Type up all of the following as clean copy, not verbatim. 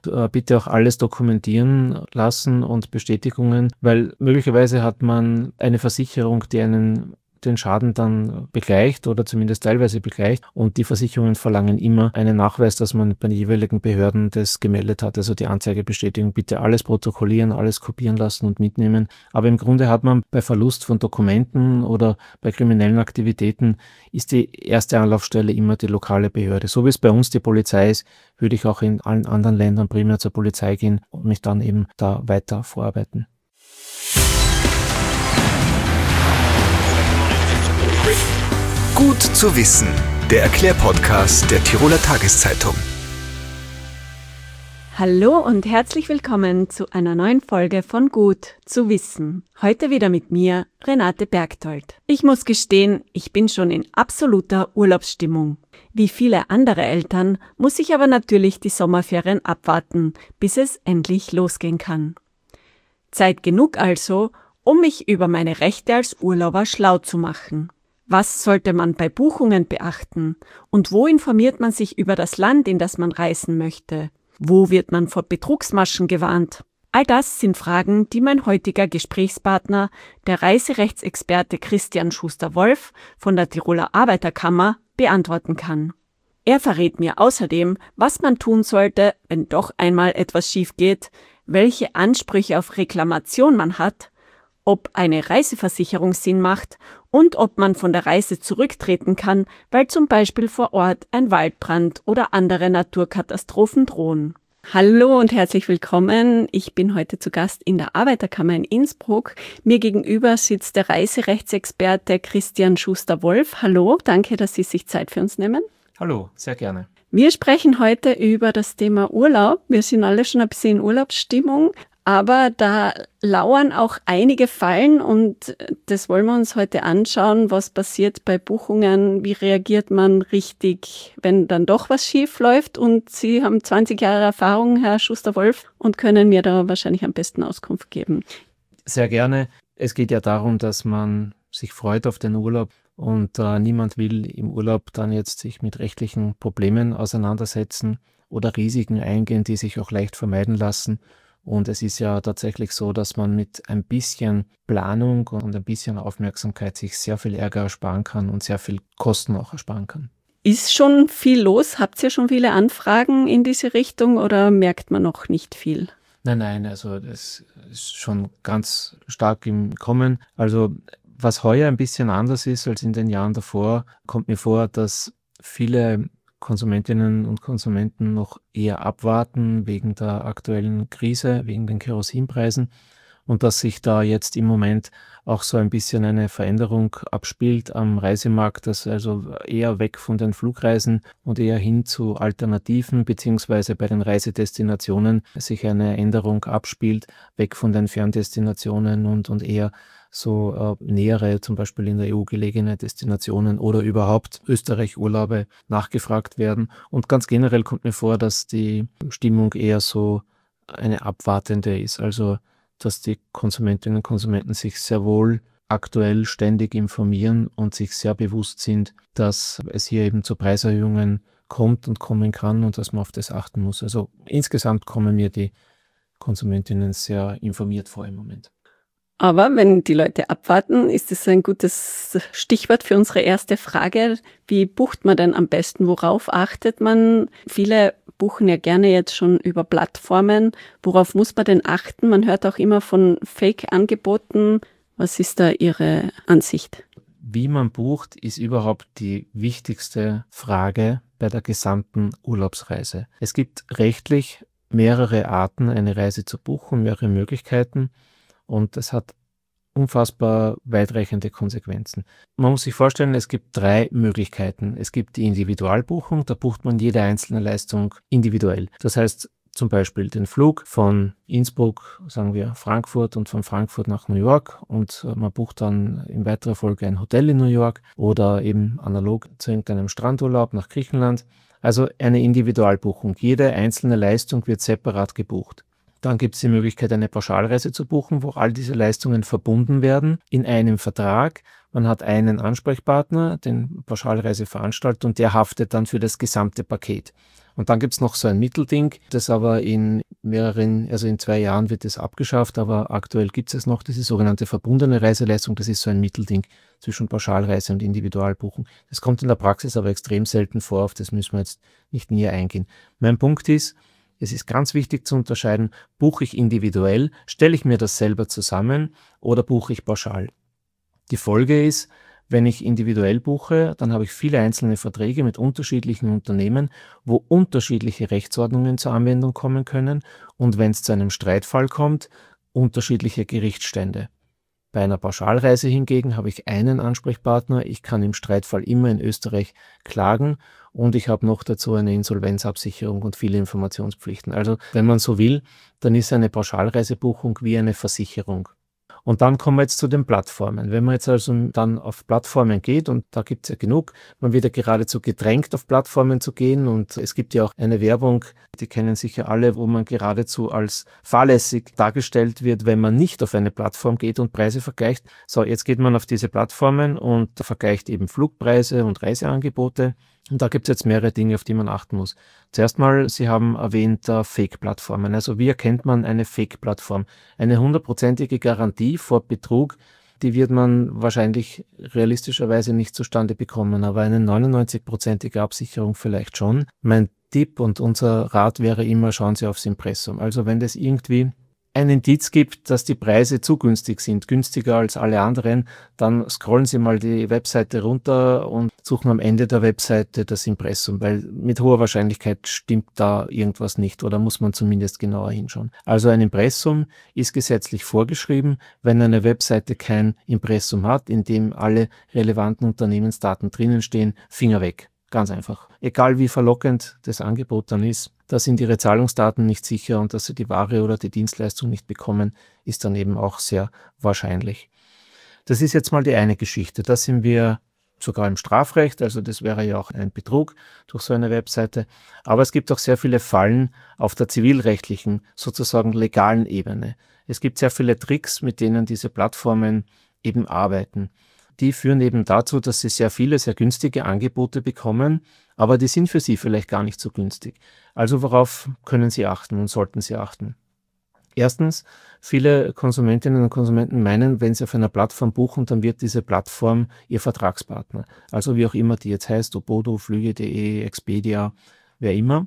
bitte auch alles dokumentieren lassen und Bestätigungen, weil möglicherweise hat man eine Versicherung, die den Schaden dann begleicht oder zumindest teilweise begleicht, und die Versicherungen verlangen immer einen Nachweis, dass man bei den jeweiligen Behörden das gemeldet hat, also die Anzeigebestätigung. Bitte alles protokollieren, alles kopieren lassen und mitnehmen. Aber im Grunde hat man bei Verlust von Dokumenten oder bei kriminellen Aktivitäten ist die erste Anlaufstelle immer die lokale Behörde. So wie es bei uns die Polizei ist, würde ich auch in allen anderen Ländern primär zur Polizei gehen und mich dann eben da weiter vorarbeiten. Gut zu wissen, der Erklärpodcast der Tiroler Tageszeitung. Hallo und herzlich willkommen zu einer neuen Folge von Gut zu wissen. Heute wieder mit mir, Renate Bergtold. Ich muss gestehen, ich bin schon in absoluter Urlaubsstimmung. Wie viele andere Eltern muss ich aber natürlich die Sommerferien abwarten, bis es endlich losgehen kann. Zeit genug also, um mich über meine Rechte als Urlauber schlau zu machen. Was sollte man bei Buchungen beachten? Und wo informiert man sich über das Land, in das man reisen möchte? Wo wird man vor Betrugsmaschen gewarnt? All das sind Fragen, die mein heutiger Gesprächspartner, der Reiserechtsexperte Christian Schuster-Wolf von der Tiroler Arbeiterkammer, beantworten kann. Er verrät mir außerdem, was man tun sollte, wenn doch einmal etwas schief geht, welche Ansprüche auf Reklamation man hat, ob eine Reiseversicherung Sinn macht und ob man von der Reise zurücktreten kann, weil zum Beispiel vor Ort ein Waldbrand oder andere Naturkatastrophen drohen. Hallo und herzlich willkommen. Ich bin heute zu Gast in der Arbeiterkammer in Innsbruck. Mir gegenüber sitzt der Reiserechtsexperte Christian Schuster-Wolf. Hallo, danke, dass Sie sich Zeit für uns nehmen. Hallo, sehr gerne. Wir sprechen heute über das Thema Urlaub. Wir sind alle schon ein bisschen in Urlaubsstimmung. Aber da lauern auch einige Fallen und das wollen wir uns heute anschauen, was passiert bei Buchungen, wie reagiert man richtig, wenn dann doch was schief läuft. Und Sie haben 20 Jahre Erfahrung, Herr Schuster-Wolf, und können mir da wahrscheinlich am besten Auskunft geben. Sehr gerne. Es geht ja darum, dass man sich freut auf den Urlaub und niemand will im Urlaub dann jetzt sich mit rechtlichen Problemen auseinandersetzen oder Risiken eingehen, die sich auch leicht vermeiden lassen. Und es ist ja tatsächlich so, dass man mit ein bisschen Planung und ein bisschen Aufmerksamkeit sich sehr viel Ärger ersparen kann und sehr viel Kosten auch ersparen kann. Ist schon viel los? Habt ihr schon viele Anfragen in diese Richtung oder merkt man noch nicht viel? Nein, also das ist schon ganz stark im Kommen. Also was heuer ein bisschen anders ist als in den Jahren davor, kommt mir vor, dass viele Konsumentinnen und Konsumenten noch eher abwarten wegen der aktuellen Krise, wegen den Kerosinpreisen, und dass sich da jetzt im Moment auch so ein bisschen eine Veränderung abspielt am Reisemarkt, dass also eher weg von den Flugreisen und eher hin zu Alternativen, beziehungsweise bei den Reisedestinationen sich eine Änderung abspielt, weg von den Ferndestinationen und eher so nähere, zum Beispiel in der EU gelegene Destinationen oder überhaupt Österreich-Urlaube nachgefragt werden. Und ganz generell kommt mir vor, dass die Stimmung eher so eine abwartende ist. Also, dass die Konsumentinnen und Konsumenten sich sehr wohl aktuell ständig informieren und sich sehr bewusst sind, dass es hier eben zu Preiserhöhungen kommt und kommen kann und dass man auf das achten muss. Also insgesamt kommen mir die Konsumentinnen sehr informiert vor im Moment. Aber wenn die Leute abwarten, ist es ein gutes Stichwort für unsere erste Frage. Wie bucht man denn am besten? Worauf achtet man? Viele buchen ja gerne jetzt schon über Plattformen. Worauf muss man denn achten? Man hört auch immer von Fake-Angeboten. Was ist da Ihre Ansicht? Wie man bucht, ist überhaupt die wichtigste Frage bei der gesamten Urlaubsreise. Es gibt rechtlich mehrere Arten, eine Reise zu buchen, mehrere Möglichkeiten. Und das hat unfassbar weitreichende Konsequenzen. Man muss sich vorstellen, es gibt 3 Möglichkeiten. Es gibt die Individualbuchung, da bucht man jede einzelne Leistung individuell. Das heißt zum Beispiel den Flug von Innsbruck, sagen wir Frankfurt, und von Frankfurt nach New York, und man bucht dann in weiterer Folge ein Hotel in New York oder eben analog zu irgendeinem Strandurlaub nach Griechenland. Also eine Individualbuchung. Jede einzelne Leistung wird separat gebucht. Dann gibt es die Möglichkeit, eine Pauschalreise zu buchen, wo all diese Leistungen verbunden werden in einem Vertrag. Man hat einen Ansprechpartner, den Pauschalreiseveranstalter, und der haftet dann für das gesamte Paket. Und dann gibt es noch so ein Mittelding, das aber in 2 Jahren wird es abgeschafft, aber aktuell gibt es noch, das ist sogenannte verbundene Reiseleistung, das ist so ein Mittelding zwischen Pauschalreise und Individualbuchen. Das kommt in der Praxis aber extrem selten vor, auf das müssen wir jetzt nicht näher eingehen. Mein Punkt ist, es ist ganz wichtig zu unterscheiden, buche ich individuell, stelle ich mir das selber zusammen oder buche ich pauschal. Die Folge ist, wenn ich individuell buche, dann habe ich viele einzelne Verträge mit unterschiedlichen Unternehmen, wo unterschiedliche Rechtsordnungen zur Anwendung kommen können und wenn es zu einem Streitfall kommt, unterschiedliche Gerichtsstände. Bei einer Pauschalreise hingegen habe ich einen Ansprechpartner, ich kann im Streitfall immer in Österreich klagen und ich habe noch dazu eine Insolvenzabsicherung und viele Informationspflichten. Also wenn man so will, dann ist eine Pauschalreisebuchung wie eine Versicherung. Und dann kommen wir jetzt zu den Plattformen. Wenn man jetzt also dann auf Plattformen geht, und da gibt es ja genug, man wird ja geradezu gedrängt, auf Plattformen zu gehen und es gibt ja auch eine Werbung, die kennen sicher alle, wo man geradezu als fahrlässig dargestellt wird, wenn man nicht auf eine Plattform geht und Preise vergleicht. So, jetzt geht man auf diese Plattformen und vergleicht eben Flugpreise und Reiseangebote. Und da gibt es jetzt mehrere Dinge, auf die man achten muss. Zuerst mal, Sie haben erwähnt, Fake-Plattformen. Also wie erkennt man eine Fake-Plattform? Eine 100%ige Garantie vor Betrug, die wird man wahrscheinlich realistischerweise nicht zustande bekommen, aber eine 99%ige Absicherung vielleicht schon. Mein Tipp und unser Rat wäre immer, schauen Sie aufs Impressum. Also wenn das irgendwie ein Indiz gibt, dass die Preise zu günstig sind, günstiger als alle anderen, dann scrollen Sie mal die Webseite runter und suchen am Ende der Webseite das Impressum, weil mit hoher Wahrscheinlichkeit stimmt da irgendwas nicht oder muss man zumindest genauer hinschauen. Also ein Impressum ist gesetzlich vorgeschrieben. Wenn eine Webseite kein Impressum hat, in dem alle relevanten Unternehmensdaten drinnen stehen, Finger weg. Ganz einfach. Egal wie verlockend das Angebot dann ist, da sind Ihre Zahlungsdaten nicht sicher und dass Sie die Ware oder die Dienstleistung nicht bekommen, ist dann eben auch sehr wahrscheinlich. Das ist jetzt mal die eine Geschichte. Da sind wir sogar im Strafrecht, also das wäre ja auch ein Betrug durch so eine Webseite. Aber es gibt auch sehr viele Fallen auf der zivilrechtlichen, sozusagen legalen Ebene. Es gibt sehr viele Tricks, mit denen diese Plattformen eben arbeiten. Die führen eben dazu, dass Sie sehr viele, sehr günstige Angebote bekommen, aber die sind für Sie vielleicht gar nicht so günstig. Also worauf können Sie achten und sollten Sie achten? Erstens, viele Konsumentinnen und Konsumenten meinen, wenn sie auf einer Plattform buchen, dann wird diese Plattform ihr Vertragspartner. Also wie auch immer die jetzt heißt, Opodo, Flüge.de, Expedia, wer immer.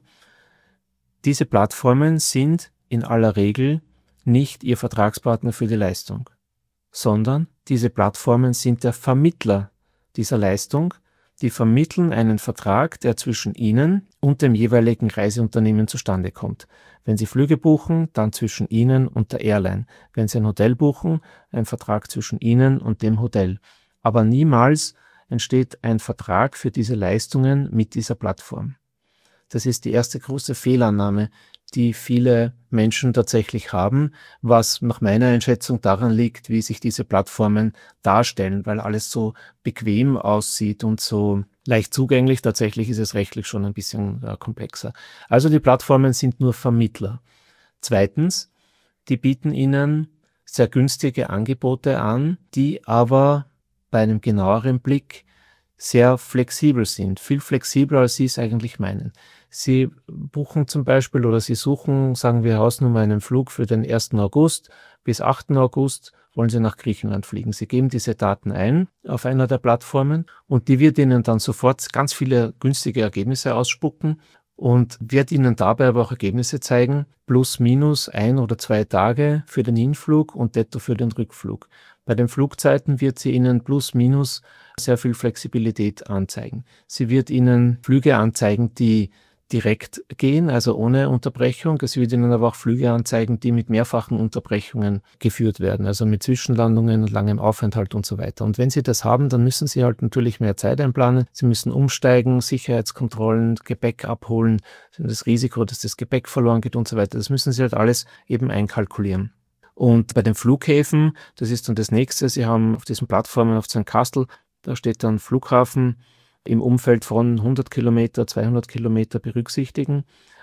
Diese Plattformen sind in aller Regel nicht ihr Vertragspartner für die Leistung, sondern diese Plattformen sind der Vermittler dieser Leistung. Die vermitteln einen Vertrag, der zwischen Ihnen und dem jeweiligen Reiseunternehmen zustande kommt. Wenn Sie Flüge buchen, dann zwischen Ihnen und der Airline. Wenn Sie ein Hotel buchen, ein Vertrag zwischen Ihnen und dem Hotel. Aber niemals entsteht ein Vertrag für diese Leistungen mit dieser Plattform. Das ist die erste große Fehlannahme, die viele Menschen tatsächlich haben, was nach meiner Einschätzung daran liegt, wie sich diese Plattformen darstellen, weil alles so bequem aussieht und so leicht zugänglich. Tatsächlich ist es rechtlich schon ein bisschen komplexer. Also die Plattformen sind nur Vermittler. Zweitens, die bieten Ihnen sehr günstige Angebote an, die aber bei einem genaueren Blick sehr flexibel sind, viel flexibler, als Sie es eigentlich meinen. Sie buchen zum Beispiel oder Sie suchen, sagen wir Hausnummer, einen Flug für den 1. August bis 8. August wollen Sie nach Griechenland fliegen. Sie geben diese Daten ein auf einer der Plattformen und die wird Ihnen dann sofort ganz viele günstige Ergebnisse ausspucken und wird Ihnen dabei aber auch Ergebnisse zeigen, plus minus 1 oder 2 Tage für den Hinflug und netto für den Rückflug. Bei den Flugzeiten wird sie Ihnen plus minus sehr viel Flexibilität anzeigen. Sie wird Ihnen Flüge anzeigen, die direkt gehen, also ohne Unterbrechung. Es wird Ihnen aber auch Flüge anzeigen, die mit mehrfachen Unterbrechungen geführt werden, also mit Zwischenlandungen und langem Aufenthalt und so weiter. Und wenn Sie das haben, dann müssen Sie halt natürlich mehr Zeit einplanen. Sie müssen umsteigen, Sicherheitskontrollen, Gepäck abholen, das Risiko, dass das Gepäck verloren geht und so weiter. Das müssen Sie halt alles eben einkalkulieren. Und bei den Flughäfen, das ist dann das nächste, Sie haben auf diesen Plattformen auf St. Kastel, da steht dann Flughafen im Umfeld von 100 Kilometer, 200 Kilometer berücksichtigen.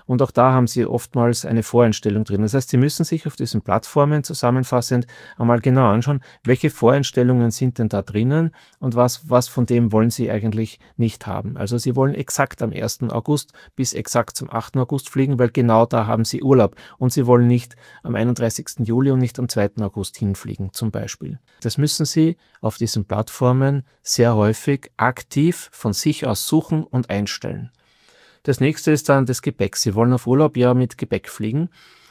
Und auch da haben Sie oftmals eine Voreinstellung drin. Das heißt, Sie müssen sich auf diesen Plattformen zusammenfassend einmal genau anschauen, welche Voreinstellungen sind denn da drinnen und was von dem wollen Sie eigentlich nicht haben. Also Sie wollen exakt am 1. August bis exakt zum 8. August fliegen, weil genau da haben Sie Urlaub. Und Sie wollen nicht am 31. Juli und nicht am 2. August hinfliegen, zum Beispiel. Das müssen Sie auf diesen Plattformen sehr häufig aktiv von sich aus suchen und einstellen. Das nächste ist dann das Gepäck. Sie wollen auf Urlaub ja mit Gepäck fliegen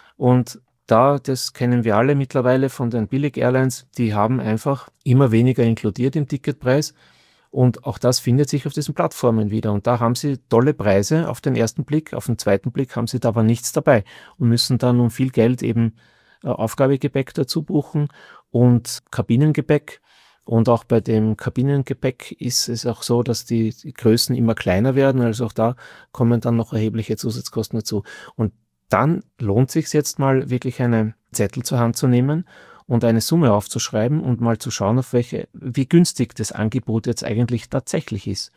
und das kennen wir alle mittlerweile von den Billig-Airlines, die haben einfach immer weniger inkludiert im Ticketpreis und auch das findet sich auf diesen Plattformen wieder und da haben Sie tolle Preise auf den ersten Blick, auf den zweiten Blick haben Sie da aber nichts dabei und müssen dann um viel Geld eben Aufgabegepäck dazu buchen und Kabinengepäck. Und auch bei dem Kabinengepäck ist es auch so, dass die Größen immer kleiner werden. Also auch da kommen dann noch erhebliche Zusatzkosten dazu. Und dann lohnt es sich jetzt mal wirklich einen Zettel zur Hand zu nehmen und eine Summe aufzuschreiben und mal zu schauen, wie günstig das Angebot jetzt eigentlich tatsächlich ist.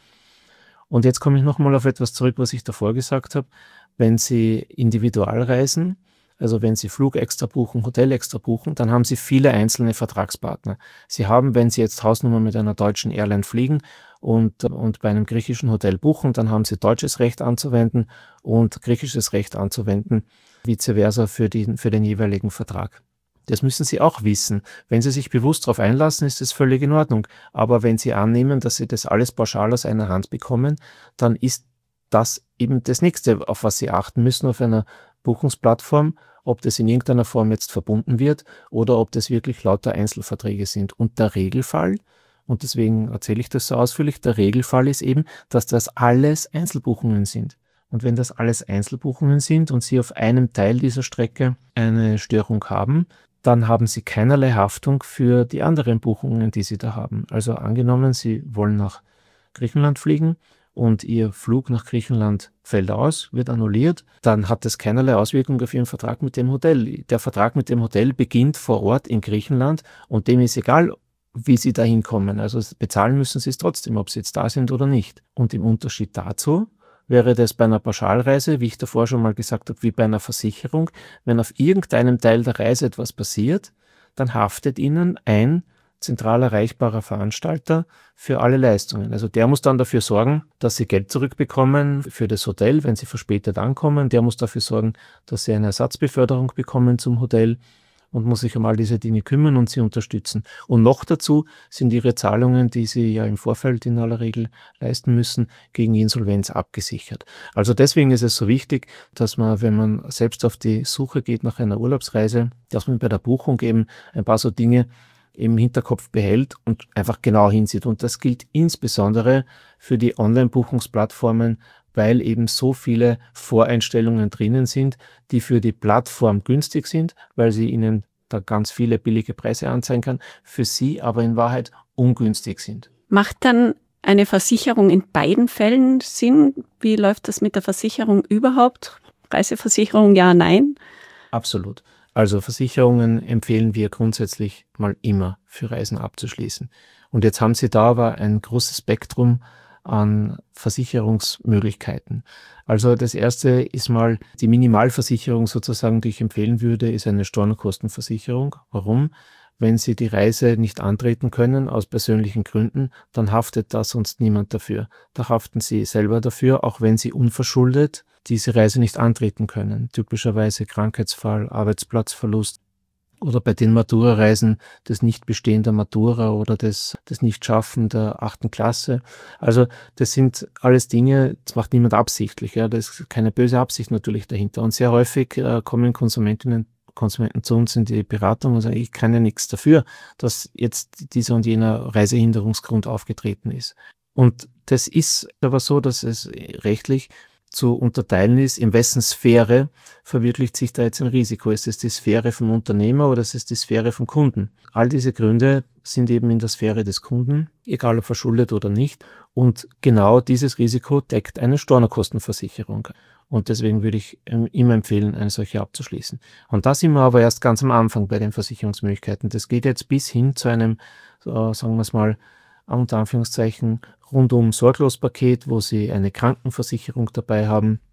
Und jetzt komme ich nochmal auf etwas zurück, was ich davor gesagt habe. Wenn Sie individual reisen, also wenn Sie Flug extra buchen, Hotel extra buchen, dann haben Sie viele einzelne Vertragspartner. Sie haben, wenn Sie jetzt Hausnummer mit einer deutschen Airline fliegen und bei einem griechischen Hotel buchen, dann haben Sie deutsches Recht anzuwenden und griechisches Recht anzuwenden, vice versa für den jeweiligen Vertrag. Das müssen Sie auch wissen. Wenn Sie sich bewusst darauf einlassen, ist das völlig in Ordnung. Aber wenn Sie annehmen, dass Sie das alles pauschal aus einer Hand bekommen, dann ist das eben das Nächste, auf was Sie achten müssen auf einer Buchungsplattform, ob das in irgendeiner Form jetzt verbunden wird oder ob das wirklich lauter Einzelverträge sind. Und der Regelfall, und deswegen erzähle ich das so ausführlich, der Regelfall ist eben, dass das alles Einzelbuchungen sind. Und wenn das alles Einzelbuchungen sind und Sie auf einem Teil dieser Strecke eine Störung haben, dann haben Sie keinerlei Haftung für die anderen Buchungen, die Sie da haben. Also angenommen, Sie wollen nach Griechenland fliegen und Ihr Flug nach Griechenland fällt aus, wird annulliert, dann hat das keinerlei Auswirkung auf Ihren Vertrag mit dem Hotel. Der Vertrag mit dem Hotel beginnt vor Ort in Griechenland und dem ist egal, wie Sie da hinkommen. Also bezahlen müssen Sie es trotzdem, ob Sie jetzt da sind oder nicht. Und im Unterschied dazu wäre das bei einer Pauschalreise, wie ich davor schon mal gesagt habe, wie bei einer Versicherung. Wenn auf irgendeinem Teil der Reise etwas passiert, dann haftet Ihnen ein zentral erreichbarer Veranstalter für alle Leistungen. Also der muss dann dafür sorgen, dass Sie Geld zurückbekommen für das Hotel, wenn Sie verspätet ankommen. Der muss dafür sorgen, dass Sie eine Ersatzbeförderung bekommen zum Hotel und muss sich um all diese Dinge kümmern und Sie unterstützen. Und noch dazu sind Ihre Zahlungen, die Sie ja im Vorfeld in aller Regel leisten müssen, gegen Insolvenz abgesichert. Also deswegen ist es so wichtig, dass man, wenn man selbst auf die Suche geht nach einer Urlaubsreise, dass man bei der Buchung eben ein paar so Dinge im Hinterkopf behält und einfach genau hinsieht. Und das gilt insbesondere für die Online-Buchungsplattformen, weil eben so viele Voreinstellungen drinnen sind, die für die Plattform günstig sind, weil sie Ihnen da ganz viele billige Preise anzeigen kann, für Sie aber in Wahrheit ungünstig sind. Macht dann eine Versicherung in beiden Fällen Sinn? Wie läuft das mit der Versicherung überhaupt? Reiseversicherung, ja, nein? Absolut. Also Versicherungen empfehlen wir grundsätzlich mal immer für Reisen abzuschließen. Und jetzt haben Sie da aber ein großes Spektrum an Versicherungsmöglichkeiten. Also das erste ist mal die Minimalversicherung sozusagen, die ich empfehlen würde, ist eine Stornokostenversicherung. Warum? Wenn Sie die Reise nicht antreten können aus persönlichen Gründen, dann haftet da sonst niemand dafür. Da haften Sie selber dafür, auch wenn Sie unverschuldet diese Reise nicht antreten können. Typischerweise Krankheitsfall, Arbeitsplatzverlust oder bei den Matura-Reisen das Nichtbestehen der Matura oder das Nichtschaffen der 8. Klasse. Also das sind alles Dinge, das macht niemand absichtlich. Ja, da ist keine böse Absicht natürlich dahinter. Und sehr häufig kommen Konsumenten zu uns in die Beratung und sagen, ich kann ja nichts dafür, dass jetzt dieser und jener Reisehinderungsgrund aufgetreten ist. Und das ist aber so, dass es rechtlich zu unterteilen ist, in wessen Sphäre verwirklicht sich da jetzt ein Risiko. Ist es die Sphäre vom Unternehmer oder ist es die Sphäre vom Kunden? All diese Gründe sind eben in der Sphäre des Kunden, egal ob verschuldet oder nicht. Und genau dieses Risiko deckt eine Stornokostenversicherung. Und deswegen würde ich immer empfehlen, eine solche abzuschließen. Und da sind wir aber erst ganz am Anfang bei den Versicherungsmöglichkeiten. Das geht jetzt bis hin zu einem, sagen wir es mal, unter Anführungszeichen, rundum Sorglospaket, wo Sie eine Krankenversicherung dabei haben,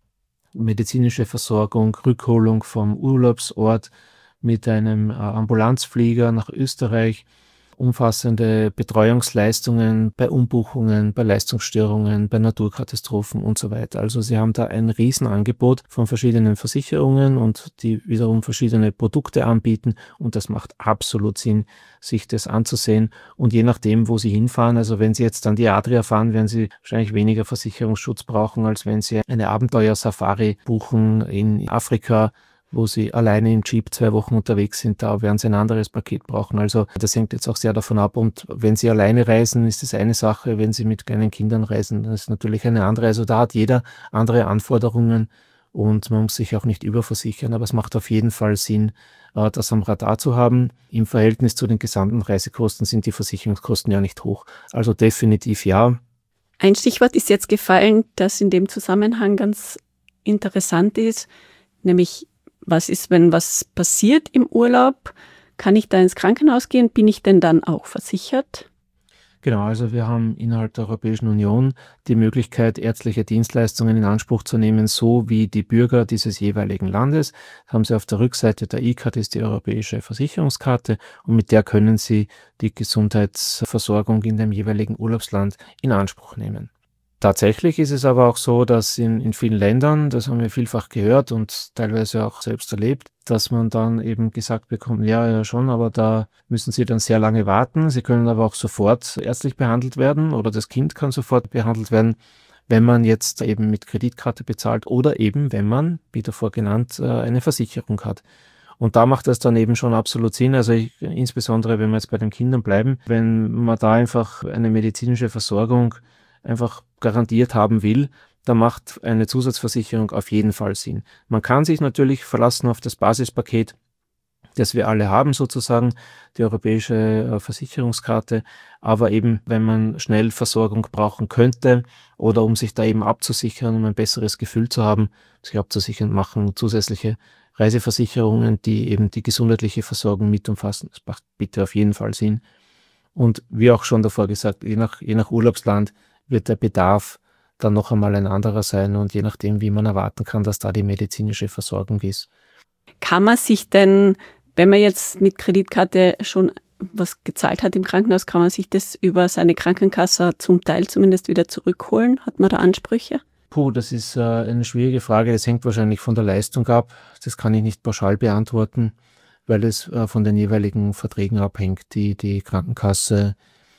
medizinische Versorgung, Rückholung vom Urlaubsort mit einem Ambulanzflieger nach Österreich, umfassende Betreuungsleistungen bei Umbuchungen, bei Leistungsstörungen, bei Naturkatastrophen und so weiter. Also sie haben da ein Riesenangebot von verschiedenen Versicherungen und die wiederum verschiedene Produkte anbieten und das macht absolut Sinn, sich das anzusehen. Und je nachdem, wo Sie hinfahren, also wenn Sie jetzt an die Adria fahren, werden Sie wahrscheinlich weniger Versicherungsschutz brauchen, als wenn Sie eine Abenteuer-Safari buchen in Afrika, wo Sie alleine im Jeep 2 Wochen unterwegs sind, da werden Sie ein anderes Paket brauchen. Also das hängt jetzt auch sehr davon ab. Und wenn Sie alleine reisen, ist das eine Sache. Wenn Sie mit kleinen Kindern reisen, dann ist es natürlich eine andere. Also da hat jeder andere Anforderungen und man muss sich auch nicht überversichern. Aber es macht auf jeden Fall Sinn, das am Radar zu haben. Im Verhältnis zu den gesamten Reisekosten sind die Versicherungskosten ja nicht hoch. Also definitiv ja. Ein Stichwort ist jetzt gefallen, das in dem Zusammenhang ganz interessant ist, nämlich was ist, wenn was passiert im Urlaub? Kann ich da ins Krankenhaus gehen? Bin ich denn dann auch versichert? Genau, also wir haben innerhalb der Europäischen Union die Möglichkeit, ärztliche Dienstleistungen in Anspruch zu nehmen, so wie die Bürger dieses jeweiligen Landes. Das haben Sie auf der Rückseite der E-Card, ist die europäische Versicherungskarte und mit der können Sie die Gesundheitsversorgung in dem jeweiligen Urlaubsland in Anspruch nehmen. Tatsächlich ist es aber auch so, dass in vielen Ländern, das haben wir vielfach gehört und teilweise auch selbst erlebt, dass man dann eben gesagt bekommt, ja schon, aber da müssen Sie dann sehr lange warten. Sie können aber auch sofort ärztlich behandelt werden oder das Kind kann sofort behandelt werden, wenn man jetzt eben mit Kreditkarte bezahlt oder eben, wenn man, wie davor genannt, eine Versicherung hat. Und da macht das dann eben schon absolut Sinn, also insbesondere wenn wir jetzt bei den Kindern bleiben, wenn man da einfach eine medizinische Versorgung einfach garantiert haben will, da macht eine Zusatzversicherung auf jeden Fall Sinn. Man kann sich natürlich verlassen auf das Basispaket, das wir alle haben sozusagen, die europäische Versicherungskarte, aber eben, wenn man schnell Versorgung brauchen könnte oder um sich da eben abzusichern, um ein besseres Gefühl zu haben, sich abzusichern, machen zusätzliche Reiseversicherungen, die eben die gesundheitliche Versorgung mit umfassen. Das macht bitte auf jeden Fall Sinn. Und wie auch schon davor gesagt, je nach Urlaubsland wird der Bedarf dann noch einmal ein anderer sein und je nachdem, wie man erwarten kann, dass da die medizinische Versorgung ist. Kann man sich denn, wenn man jetzt mit Kreditkarte schon was gezahlt hat im Krankenhaus, kann man sich das über seine Krankenkasse zum Teil zumindest wieder zurückholen? Hat man da Ansprüche? Das ist eine schwierige Frage. Das hängt wahrscheinlich von der Leistung ab. Das kann ich nicht pauschal beantworten, weil es von den jeweiligen Verträgen abhängt, die die Krankenkasse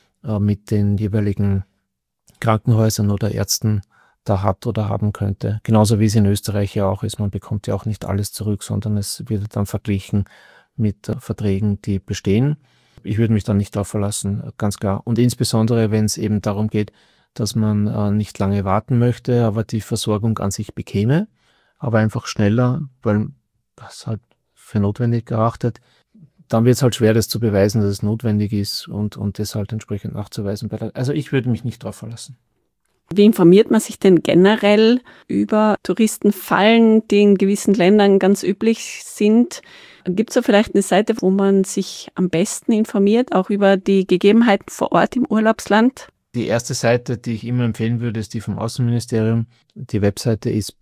mit den jeweiligen Krankenhäusern oder Ärzten da hat oder haben könnte. Genauso wie es in Österreich ja auch ist. Man bekommt ja auch nicht alles zurück, sondern es wird dann verglichen mit Verträgen, die bestehen. Ich würde mich da nicht darauf verlassen, ganz klar. Und insbesondere, wenn es eben darum geht, dass man nicht lange warten möchte, aber die Versorgung an sich bekäme, aber einfach schneller, weil das halt für notwendig erachtet, dann wird es halt schwer, das zu beweisen, dass es notwendig ist und das halt entsprechend nachzuweisen. Also ich würde mich nicht darauf verlassen. Wie informiert man sich denn generell über Touristenfallen, die in gewissen Ländern ganz üblich sind? Gibt es da vielleicht eine Seite, wo man sich am besten informiert, auch über die Gegebenheiten vor Ort im Urlaubsland? Die erste Seite, die ich immer empfehlen würde, ist die vom Außenministerium. Die Webseite ist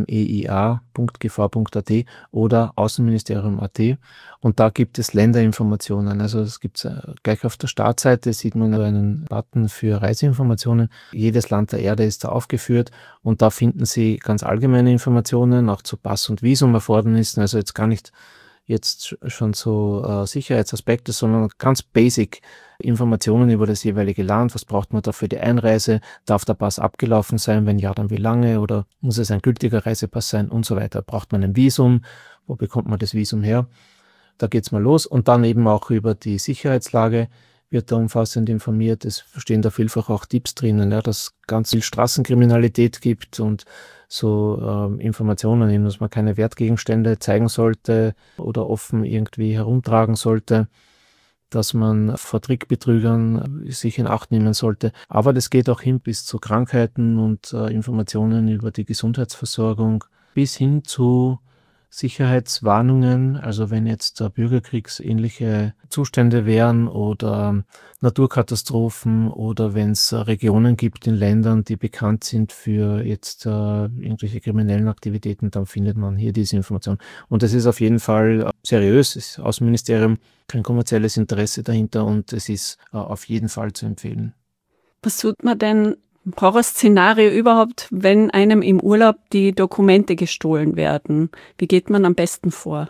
bmeia.gv.at oder außenministerium.at und da gibt es Länderinformationen. Also es gibt gleich auf der Startseite, sieht man einen Button für Reiseinformationen. Jedes Land der Erde ist da aufgeführt und da finden Sie ganz allgemeine Informationen, auch zu Pass- und Visumerfordernissen, also jetzt gar nicht jetzt schon so Sicherheitsaspekte, sondern ganz basic Informationen über das jeweilige Land. Was braucht man da für die Einreise? Darf der Pass abgelaufen sein? Wenn ja, dann wie lange? Oder muss es ein gültiger Reisepass sein? Und so weiter. Braucht man ein Visum? Wo bekommt man das Visum her? Da geht's mal los. Und dann eben auch über die Sicherheitslage wird da umfassend informiert. Es stehen da vielfach auch Tipps drinnen, ja, dass es ganz viel Straßenkriminalität gibt und so Informationen, eben, dass man keine Wertgegenstände zeigen sollte oder offen irgendwie herumtragen sollte, dass man vor Trickbetrügern sich in Acht nehmen sollte. Aber das geht auch hin bis zu Krankheiten und Informationen über die Gesundheitsversorgung, bis hin zu Sicherheitswarnungen, also wenn jetzt bürgerkriegsähnliche Zustände wären oder Naturkatastrophen oder wenn es Regionen gibt in Ländern, die bekannt sind für jetzt irgendwelche kriminellen Aktivitäten, dann findet man hier diese Information. Und das ist auf jeden Fall seriös, das Außenministerium, kein kommerzielles Interesse dahinter und es ist auf jeden Fall zu empfehlen. Was tut man denn Horrorszenario überhaupt, wenn einem im Urlaub die Dokumente gestohlen werden? Wie geht man am besten vor?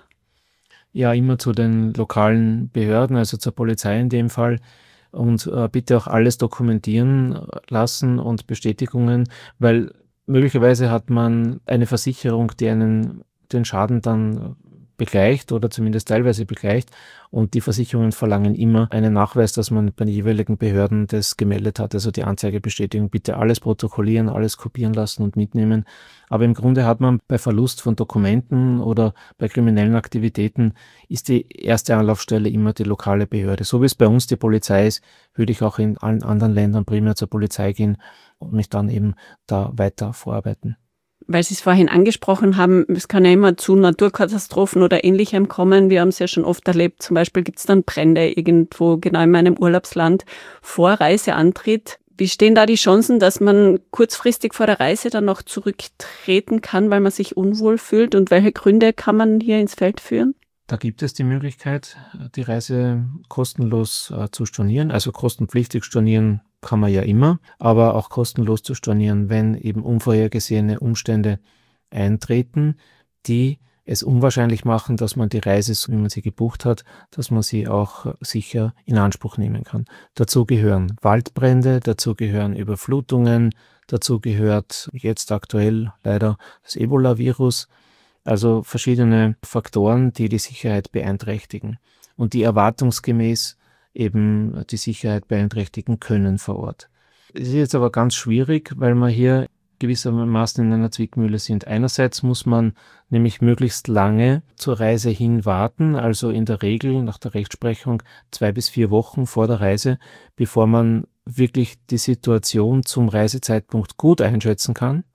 Ja, immer zu den lokalen Behörden, also zur Polizei in dem Fall und bitte auch alles dokumentieren lassen und Bestätigungen, weil möglicherweise hat man eine Versicherung, die einen den Schaden dann begleicht oder zumindest teilweise begleicht und die Versicherungen verlangen immer einen Nachweis, dass man bei den jeweiligen Behörden das gemeldet hat, also die Anzeigebestätigung. Bitte alles protokollieren, alles kopieren lassen und mitnehmen. Aber im Grunde hat man bei Verlust von Dokumenten oder bei kriminellen Aktivitäten ist die erste Anlaufstelle immer die lokale Behörde. So wie es bei uns die Polizei ist, würde ich auch in allen anderen Ländern primär zur Polizei gehen und mich dann eben da weiter vorarbeiten. Weil Sie es vorhin angesprochen haben, es kann ja immer zu Naturkatastrophen oder Ähnlichem kommen. Wir haben es ja schon oft erlebt. Zum Beispiel gibt es dann Brände irgendwo genau in meinem Urlaubsland vor Reiseantritt. Wie stehen da die Chancen, dass man kurzfristig vor der Reise dann noch zurücktreten kann, weil man sich unwohl fühlt? Und welche Gründe kann man hier ins Feld führen? Da gibt es die Möglichkeit, die Reise kostenlos zu stornieren, also kostenpflichtig stornieren kann man ja immer, aber auch kostenlos zu stornieren, wenn eben unvorhergesehene Umstände eintreten, die es unwahrscheinlich machen, dass man die Reise, so wie man sie gebucht hat, dass man sie auch sicher in Anspruch nehmen kann. Dazu gehören Waldbrände, dazu gehören Überflutungen, dazu gehört jetzt aktuell leider das Ebola-Virus, also verschiedene Faktoren, die die Sicherheit beeinträchtigen und die erwartungsgemäß eben die Sicherheit beeinträchtigen können vor Ort. Es ist jetzt aber ganz schwierig, weil wir hier gewissermaßen in einer Zwickmühle sind. Einerseits muss man nämlich möglichst lange zur Reise hin warten, also in der Regel nach der Rechtsprechung 2 bis 4 Wochen vor der Reise, bevor man wirklich die Situation zum Reisezeitpunkt gut einschätzen kann.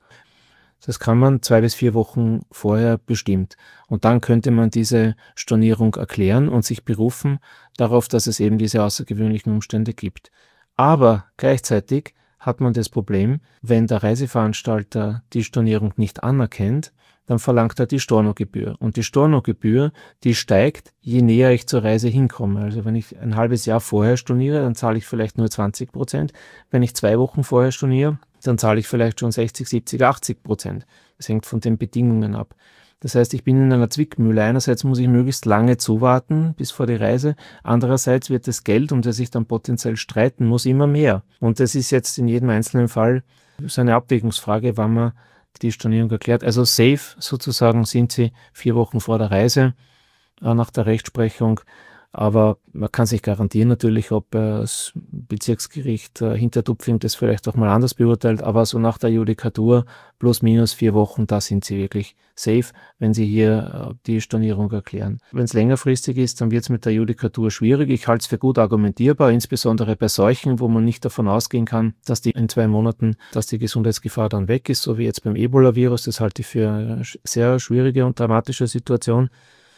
Das kann man 2 bis 4 Wochen vorher bestimmt. Und dann könnte man diese Stornierung erklären und sich berufen darauf, dass es eben diese außergewöhnlichen Umstände gibt. Aber gleichzeitig hat man das Problem, wenn der Reiseveranstalter die Stornierung nicht anerkennt, dann verlangt er die Stornogebühr. Und die Stornogebühr, die steigt, je näher ich zur Reise hinkomme. Also wenn ich ein halbes Jahr vorher storniere, dann zahle ich vielleicht nur 20%. Wenn ich 2 Wochen vorher storniere, dann zahle ich vielleicht schon 60, 70, 80%. Das hängt von den Bedingungen ab. Das heißt, ich bin in einer Zwickmühle. Einerseits muss ich möglichst lange zuwarten bis vor die Reise. Andererseits wird das Geld, um das ich dann potenziell streiten muss, immer mehr. Und das ist jetzt in jedem einzelnen Fall so eine Abwägungsfrage, wann man die Stornierung erklärt. Also safe sozusagen sind sie 4 Wochen vor der Reise nach der Rechtsprechung. Aber man kann sich garantieren natürlich, ob das Bezirksgericht Hintertupfing das vielleicht auch mal anders beurteilt, aber so nach der Judikatur plus minus 4 Wochen, da sind sie wirklich safe, wenn sie hier die Stornierung erklären. Wenn es längerfristig ist, dann wird es mit der Judikatur schwierig. Ich halte es für gut argumentierbar, insbesondere bei solchen, wo man nicht davon ausgehen kann, dass die in 2 Monaten, dass die Gesundheitsgefahr dann weg ist, so wie jetzt beim Ebola-Virus. Das halte ich für eine sehr schwierige und dramatische Situation.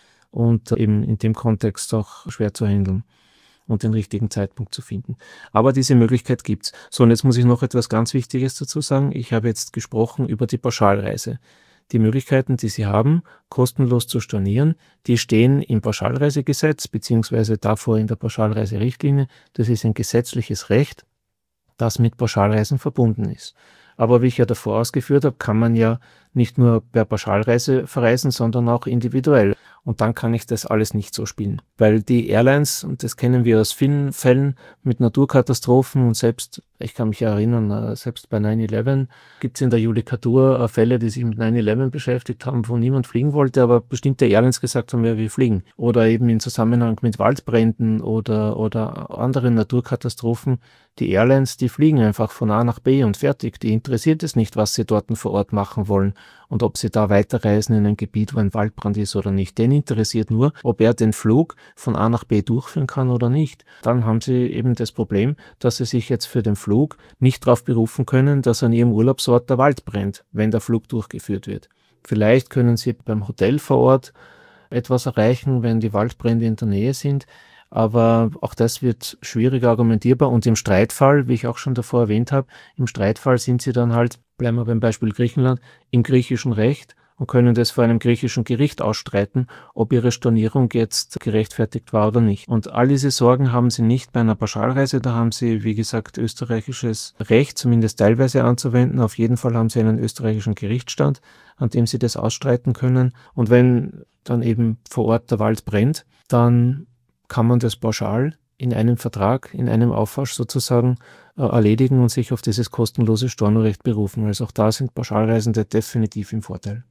Und eben in dem Kontext auch schwer zu handeln und den richtigen Zeitpunkt zu finden. Aber diese Möglichkeit gibt's. So, und jetzt muss ich noch etwas ganz Wichtiges dazu sagen. Ich habe jetzt gesprochen über die Pauschalreise. Die Möglichkeiten, die Sie haben, kostenlos zu stornieren, die stehen im Pauschalreisegesetz beziehungsweise davor in der Pauschalreiserichtlinie. Das ist ein gesetzliches Recht, das mit Pauschalreisen verbunden ist. Aber wie ich ja davor ausgeführt habe, kann man ja nicht nur per Pauschalreise verreisen, sondern auch individuell. Und dann kann ich das alles nicht so spielen. Weil die Airlines, und das kennen wir aus vielen Fällen mit Naturkatastrophen und selbst, ich kann mich ja erinnern, selbst bei 9/11 gibt es in der Judikatur Fälle, die sich mit 9/11 beschäftigt haben, wo niemand fliegen wollte, aber bestimmte Airlines gesagt haben, ja, wir fliegen. Oder eben in Zusammenhang mit Waldbränden oder anderen Naturkatastrophen. Die Airlines, die fliegen einfach von A nach B und fertig. Die interessiert es nicht, was sie dort vor Ort machen wollen und ob sie da weiterreisen in ein Gebiet, wo ein Waldbrand ist oder nicht. Den interessiert nur, ob er den Flug von A nach B durchführen kann oder nicht. Dann haben sie eben das Problem, dass sie sich jetzt für den Flug nicht darauf berufen können, dass an ihrem Urlaubsort der Wald brennt, wenn der Flug durchgeführt wird. Vielleicht können Sie beim Hotel vor Ort etwas erreichen, wenn die Waldbrände in der Nähe sind. Aber auch das wird schwierig argumentierbar. Und im Streitfall, wie ich auch schon davor erwähnt habe, im Streitfall sind Sie dann halt, bleiben wir beim Beispiel Griechenland, im griechischen Recht und können das vor einem griechischen Gericht ausstreiten, ob Ihre Stornierung jetzt gerechtfertigt war oder nicht. Und all diese Sorgen haben Sie nicht bei einer Pauschalreise. Da haben Sie, wie gesagt, österreichisches Recht, zumindest teilweise anzuwenden. Auf jeden Fall haben Sie einen österreichischen Gerichtsstand, an dem Sie das ausstreiten können. Und wenn dann eben vor Ort der Wald brennt, dann kann man das pauschal in einem Vertrag, in einem Aufwasch sozusagen erledigen und sich auf dieses kostenlose Stornorecht berufen. Also auch da sind Pauschalreisende definitiv im Vorteil.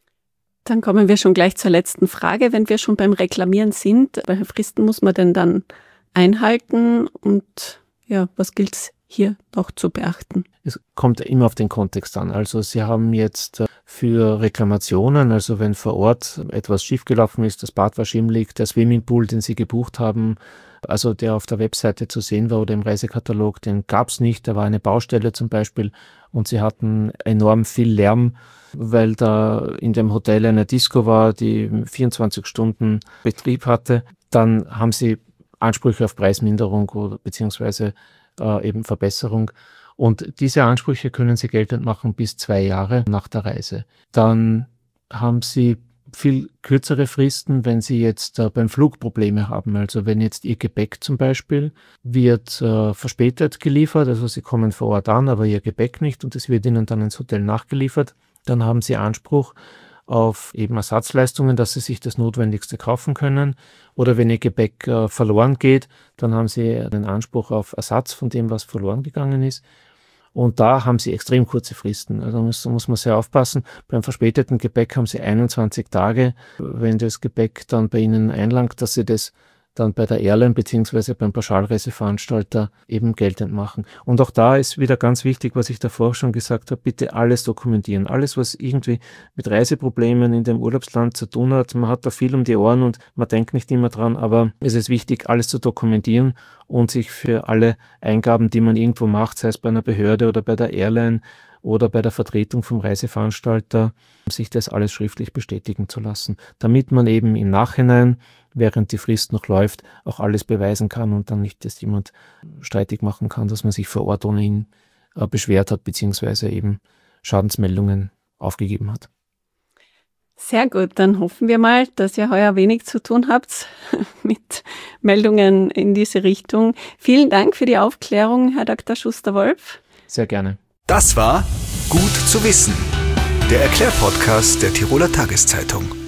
Dann kommen wir schon gleich zur letzten Frage. Wenn wir schon beim Reklamieren sind, welche Fristen muss man denn dann einhalten und ja, was gilt es hier noch zu beachten? Es kommt immer auf den Kontext an. Also Sie haben jetzt für Reklamationen, also wenn vor Ort etwas schiefgelaufen ist, das Bad war schimmelig, der Swimmingpool, den Sie gebucht haben, also der auf der Webseite zu sehen war oder im Reisekatalog, den gab es nicht, da war eine Baustelle zum Beispiel und Sie hatten enorm viel Lärm, weil da in dem Hotel eine Disco war, die 24 Stunden Betrieb hatte, dann haben Sie Ansprüche auf Preisminderung oder beziehungsweise eben Verbesserung. Und diese Ansprüche können Sie geltend machen bis 2 Jahre nach der Reise. Dann haben Sie viel kürzere Fristen, wenn Sie jetzt beim Flug Probleme haben. Also wenn jetzt Ihr Gepäck zum Beispiel wird verspätet geliefert, also Sie kommen vor Ort an, aber Ihr Gepäck nicht und es wird Ihnen dann ins Hotel nachgeliefert, dann haben Sie Anspruch auf eben Ersatzleistungen, dass Sie sich das Notwendigste kaufen können. Oder wenn Ihr Gepäck verloren geht, dann haben Sie einen Anspruch auf Ersatz von dem, was verloren gegangen ist. Und da haben Sie extrem kurze Fristen. Also muss man sehr aufpassen. Beim verspäteten Gepäck haben Sie 21 Tage. Wenn das Gepäck dann bei Ihnen einlangt, dass Sie das dann bei der Airline bzw. beim Pauschalreiseveranstalter eben geltend machen. Und auch da ist wieder ganz wichtig, was ich davor schon gesagt habe, bitte alles dokumentieren. Alles, was irgendwie mit Reiseproblemen in dem Urlaubsland zu tun hat. Man hat da viel um die Ohren und man denkt nicht immer dran, aber es ist wichtig, alles zu dokumentieren und sich für alle Eingaben, die man irgendwo macht, sei es bei einer Behörde oder bei der Airline oder bei der Vertretung vom Reiseveranstalter, sich das alles schriftlich bestätigen zu lassen, damit man eben im Nachhinein, während die Frist noch läuft, auch alles beweisen kann und dann nicht, dass jemand streitig machen kann, dass man sich vor Ort ohnehin beschwert hat, beziehungsweise eben Schadensmeldungen aufgegeben hat. Sehr gut, dann hoffen wir mal, dass ihr heuer wenig zu tun habt mit Meldungen in diese Richtung. Vielen Dank für die Aufklärung, Herr Dr. Schuster-Wolf. Sehr gerne. Das war Gut zu wissen, der Erklärpodcast der Tiroler Tageszeitung.